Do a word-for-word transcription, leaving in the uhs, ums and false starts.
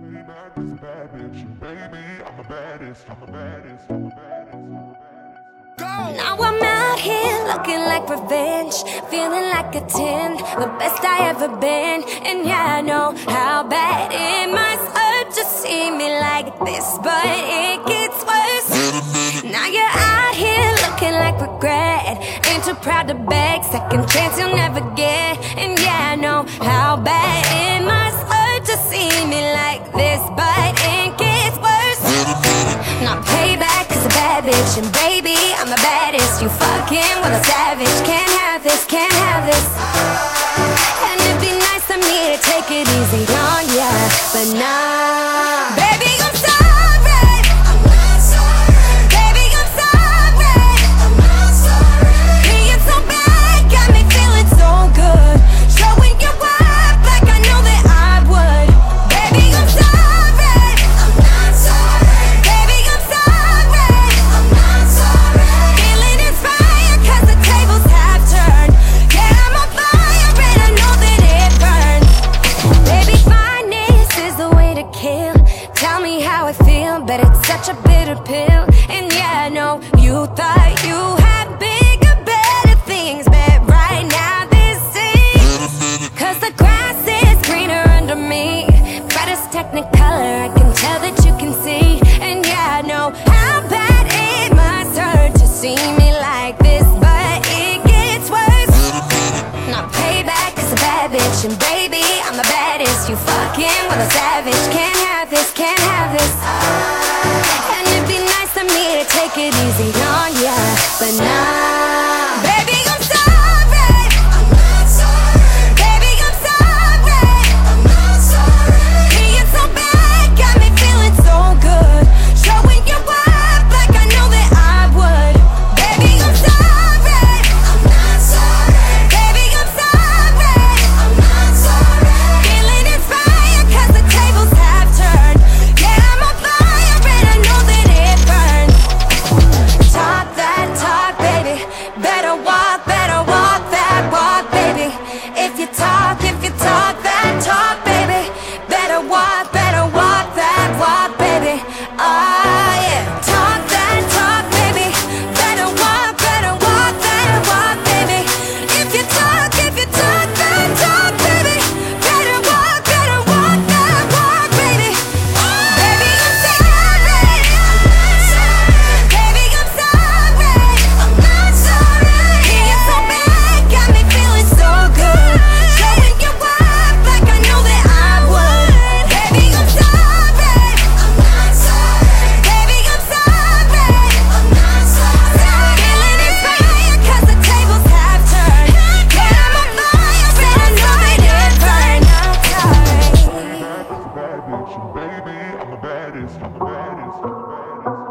Way back as a bad bitch, and baby, I'm the baddest, I'm the baddest, I'm the baddest, I'm the baddest. Go! Now I'm out here looking like revenge, feeling like a ten, the best I ever been. And yeah, I know how bad it must hurt to see me like this, but it gets worse. Now you're out here looking like regret, ain't too proud to beg, second chance you'll never get. And yeah, I know how bad it must hurt to see me like this, but it gets worse. Now payback is a bad bitch, and baby, I'm the baddest. You fucking with a savage, can't have this, can't have this. And it'd be nice of me to take it easy on ya, but nah, baby, I'm sorry, I'm not sorry. Baby, I'm sorry, I'm not sorry. Being so bad got me feeling so good, showing you up like I know that I would. Baby, I'm sorry, I'm not sorry. Baby, I'm sorry, I'm not sorry. Feeling inspired 'cause the tables have turned. Yeah, I'm on fire and I know that it burns. Baby, fineness is the way to kill. Tell me how I feel, but it's such a bitter pill. And yeah, I know you thought you had bigger, better things, but right now this is 'cause the grass is greener under me. Brightest technicolor, I can tell that you can see. And yeah, I know how bad it must hurt to see me like this, but it gets worse. Not payback is a bad bitch, and baby, I'm the baddest. You fucking with a savage, can't have this, can't have this. And it'd be nice of me to take it easy on ya, but nah, baby, I'm sorry, I'm not sorry. Baby, I'm sorry, I'm not sorry. Being so bad got me feeling so good, showing you up like I know that I would. Baby, I'm sorry, I'm not sorry. Baby, I'm sorry, I'm not sorry. Feeling inspired 'cause the tables have turned. Yeah, I'm on fire and I know that it burns. Talk that talk, baby, better walk, better walk that walk, baby. If you talk, if you talk that talk, baby, better walk, better walk that walk, baby. Oh yeah, talk that talk, baby, better walk, better walk that walk, baby. If you talk, if you talk that talk, baby, better walk, better walk that walk, baby. Baby, I'm sorry, I'm not sorry. Baby, I'm sorry, I'm not sorry. Being so bad got me feeling so good, showing you up like I know that I would. Baby, I'm sorry, I'm not sorry. Baby, I'm sorry, I'm not sorry. Feeling inspired 'cause the tables have turned. Yeah, I'm on fire and I know that it burns. I'm sorry. Way back as a bad bitch, and baby, I'm the baddest, I'm the baddest, I'm the baddest.